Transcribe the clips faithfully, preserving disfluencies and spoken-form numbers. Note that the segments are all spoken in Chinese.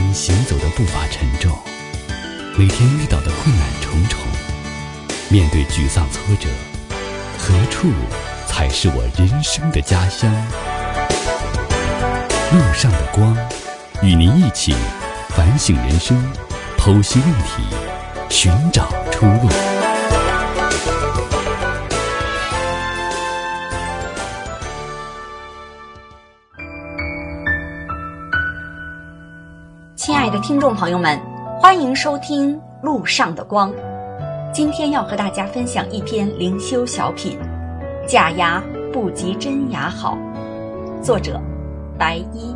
天行走的步伐沉重，每天遇到的困难重重，面对沮丧挫折，何处才是我人生的家乡？路上的光，与您一起反省人生，剖析问题，寻找出路。 亲爱的听众朋友们，欢迎收听《路上的光》。今天要和大家分享一篇灵修小品，假牙不及真牙好，作者白衣。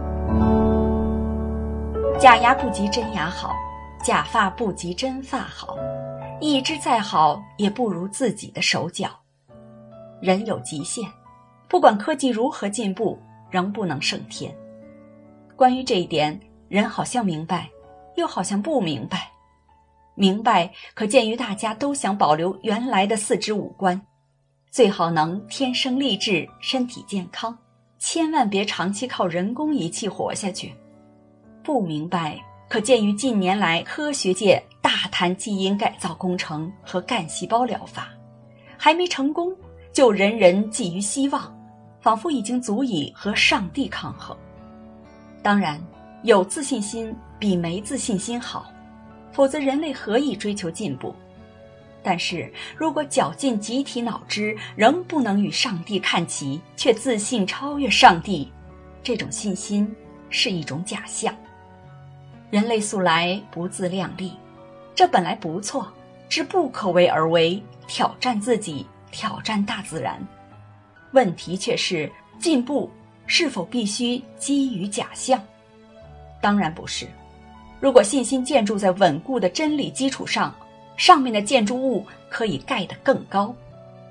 假牙不及真牙好，假发不及真发好，一只再好也不如自己的手脚。人有极限，不管科技如何进步，仍不能胜天。关于这一点，人好像明白，又好像不明白。明白可见于大家都想保留原来的四肢五官，最好能天生丽质，身体健康，千万别长期靠人工仪器活下去。不明白可见于近年来科学界大谈基因改造工程和干细胞疗法，还没成功就人人寄予希望，仿佛已经足以和上帝抗衡。当然，有自信心比没自信心好，否则人类何以追求进步？但是如果绞尽集体脑汁仍不能与上帝看齐，却自信超越上帝，这种信心是一种假象。人类素来不自量力，这本来不错，只不可为而为，挑战自己，挑战大自然。问题却是，进步是否必须基于假象？当然不是。如果信心建筑在稳固的真理基础上，上面的建筑物可以盖得更高。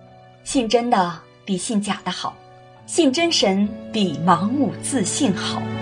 信真的比信假的好，信真神比盲目自信好。